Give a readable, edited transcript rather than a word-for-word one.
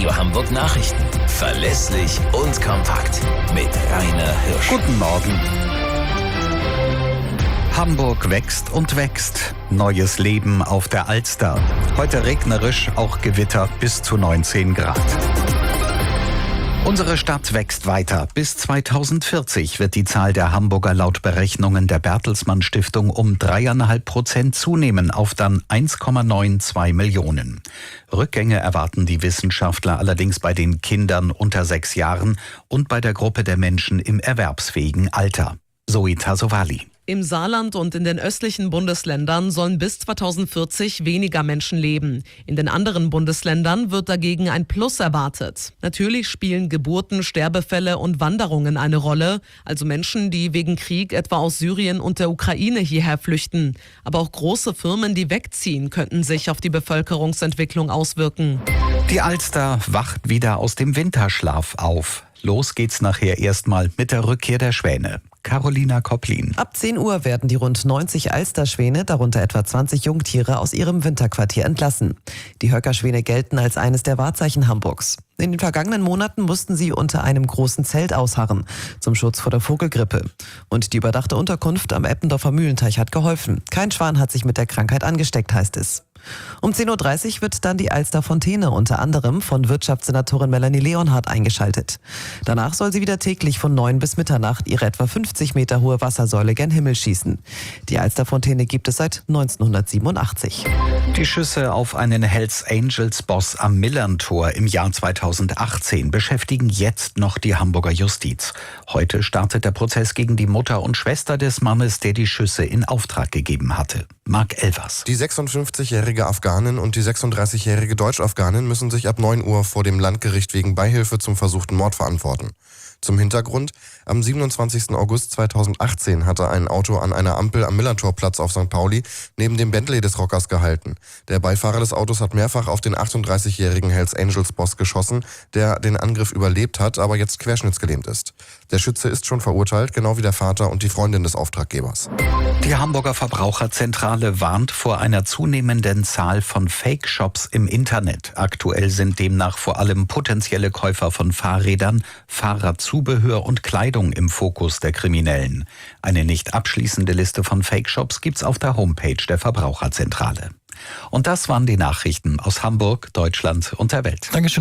Radio Hamburg Nachrichten. Verlässlich und kompakt. Mit Rainer Hirsch. Guten Morgen. Hamburg wächst und wächst. Neues Leben auf der Alster. Heute regnerisch, auch Gewitter bis zu 19 Grad. Unsere Stadt wächst weiter. Bis 2040 wird die Zahl der Hamburger laut Berechnungen der Bertelsmann Stiftung um 3,5% zunehmen auf dann 1,92 Millionen. Rückgänge erwarten die Wissenschaftler allerdings bei den Kindern unter 6 Jahren und bei der Gruppe der Menschen im erwerbsfähigen Alter. Zoe Tasovali. Im Saarland und in den östlichen Bundesländern sollen bis 2040 weniger Menschen leben. In den anderen Bundesländern wird dagegen ein Plus erwartet. Natürlich spielen Geburten, Sterbefälle und Wanderungen eine Rolle, also Menschen, die wegen Krieg etwa aus Syrien und der Ukraine hierher flüchten. Aber auch große Firmen, die wegziehen, könnten sich auf die Bevölkerungsentwicklung auswirken. Die Alster wacht wieder aus dem Winterschlaf auf. Los geht's nachher erstmal mit der Rückkehr der Schwäne. Carolina Kopplin. Ab 10 Uhr werden die rund 90 Alsterschwäne, darunter etwa 20 Jungtiere, aus ihrem Winterquartier entlassen. Die Höckerschwäne gelten als eines der Wahrzeichen Hamburgs. In den vergangenen Monaten mussten sie unter einem großen Zelt ausharren, zum Schutz vor der Vogelgrippe. Und die überdachte Unterkunft am Eppendorfer Mühlenteich hat geholfen. Kein Schwan hat sich mit der Krankheit angesteckt, heißt es. Um 10.30 Uhr wird dann die Alster-Fontäne unter anderem von Wirtschaftssenatorin Melanie Leonhardt eingeschaltet. Danach soll sie wieder täglich von 9 bis Mitternacht ihre etwa 50 Meter hohe Wassersäule gen Himmel schießen. Die Alster-Fontäne gibt es seit 1987. Die Schüsse auf einen Hells Angels-Boss am Millerntor im Jahr 2018 beschäftigen jetzt noch die Hamburger Justiz. Heute startet der Prozess gegen die Mutter und Schwester des Mannes, der die Schüsse in Auftrag gegeben hatte. Marc Elvers. Die 56-jährige Afghanin und die 36-jährige Deutsch-Afghanin müssen sich ab 9 Uhr vor dem Landgericht wegen Beihilfe zum versuchten Mord verantworten. Zum Hintergrund: Am 27. August 2018 hatte ein Auto an einer Ampel am Millerntorplatz auf St. Pauli neben dem Bentley des Rockers gehalten. Der Beifahrer des Autos hat mehrfach auf den 38-jährigen Hells Angels-Boss geschossen, der den Angriff überlebt hat, aber jetzt querschnittsgelähmt ist. Der Schütze ist schon verurteilt, genau wie der Vater und die Freundin des Auftraggebers. Die Hamburger Verbraucherzentrale warnt vor einer zunehmenden Zahl von Fake-Shops im Internet. Aktuell sind demnach vor allem potenzielle Käufer von Fahrrädern, Fahrradzubehör und Kleidung im Fokus der Kriminellen. Eine nicht abschließende Liste von Fake-Shops gibt's auf der Homepage der Verbraucherzentrale. Und das waren die Nachrichten aus Hamburg, Deutschland und der Welt. Dankeschön.